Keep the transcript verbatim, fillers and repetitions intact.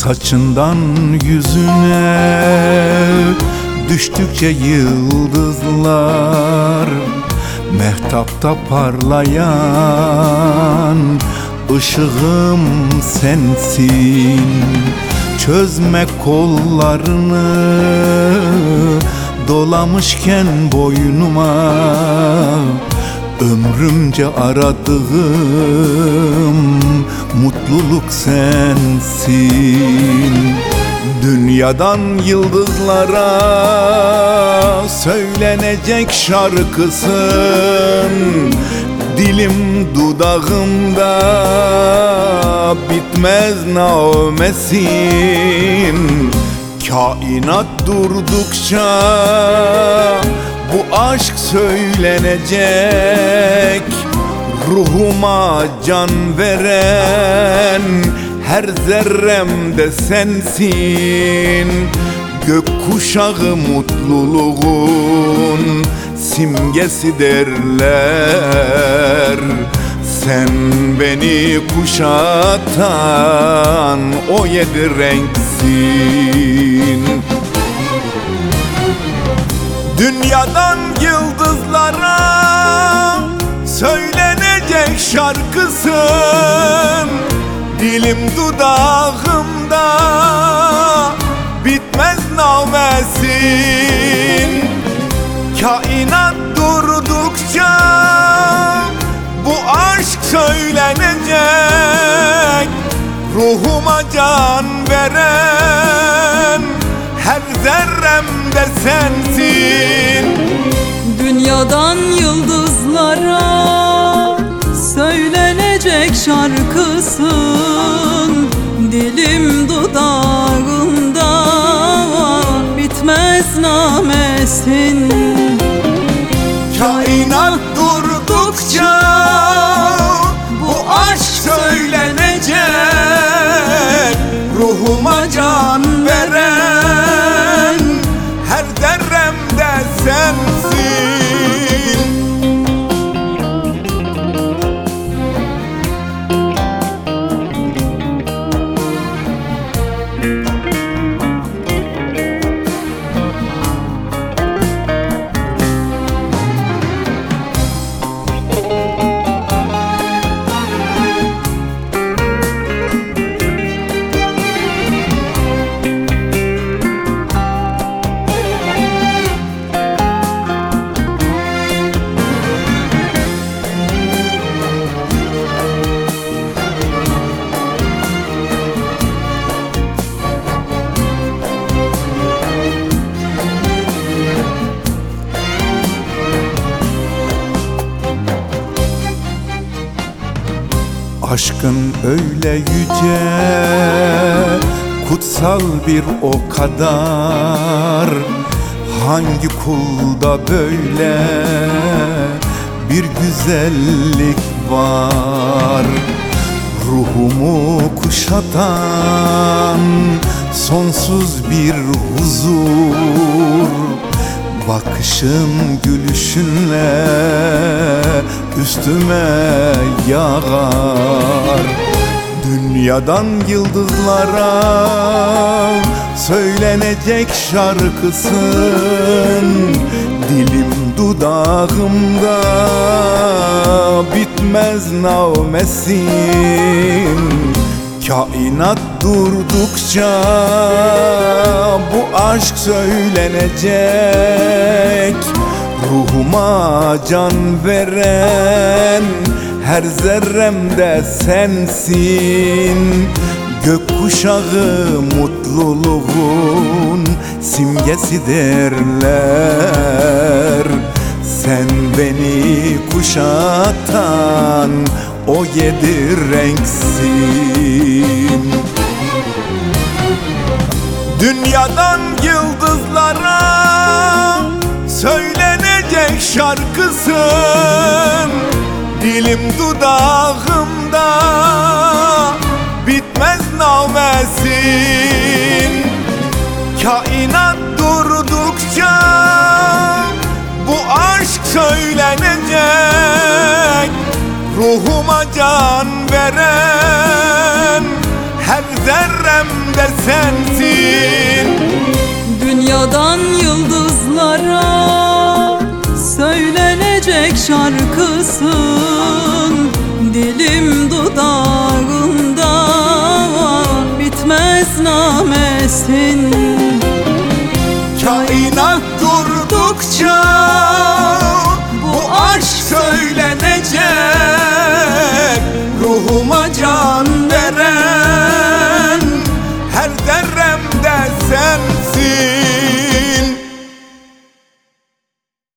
Saçından yüzüne düştükçe yıldızlar, mehtapta parlayan ışığım sensin. Çözme kollarını dolamışken boynuma, ömrümce aradığım mutluluk sensin. Dünyadan yıldızlara söylenecek şarkısın, dilim dudağımda bitmez nağmesin. Kainat durdukça bu aşk söylenecek, ruhuma can veren her zerremde sensin. Gökkuşağı mutluluğun simgesi derler. Sen beni kuşatan o yedi renksin. Dünyadan yıldızlara söylenecek şarkısın, dilim dudağımda bitmez nağmesin. Kainat durdukça bu aşk söylenecek, ruhuma can veren her zerremde sensin. Dünyadan yıldızlara söylenecek şarkısın, dilim dudağımda bitmez namesin. Kainat durdukça bu aşk söylenecek, ruhuma can veren her zerremde sensin. Aşkın öyle yüce, kutsal bir o kadar. Hangi kulda böyle bir güzellik var? Ruhumu kuşatan sonsuz bir huzur, bakışın gülüşünle üstüme yağar. Dünyadan yıldızlara söylenecek şarkısın, dilim dudağımda bitmez nağmesin. Kainat durdukça bu aşk söylenecek, ruhuma can veren her zerremde sensin. Gökkuşağı mutluluğun simgesi derler. Sen beni kuşatan o yedi renksin. Dünyadan yıldızlara söylenecek şarkısın, dilim dudağımda bitmez nağmesin. Kainat durdukça bu aşk söylenecek, ruhuma can veren her zerremde sensin. Dünyadan yıldızlara söylenecek şarkısın. Dilim dudağımda bitmez namesin. Kainat durdukça